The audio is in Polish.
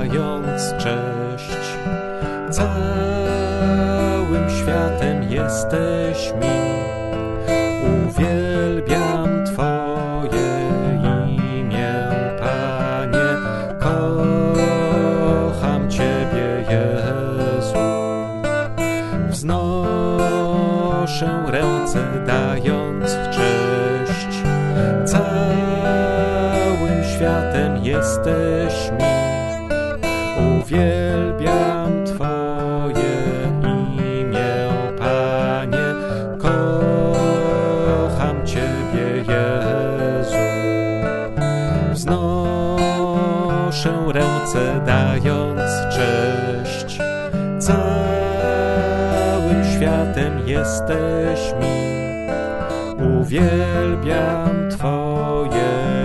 dając cześć. Całym światem jesteś mi, uwielbiam Twoje imię, Panie, kocham Ciebie, Jezu. Wznoszę ręce dając cześć, całym światem jesteś mi, uwielbiam Twoje imię, Panie, kocham Ciebie, Jezu. Wznoszę ręce dając cześć, całym światem jesteś mi, uwielbiam Twoje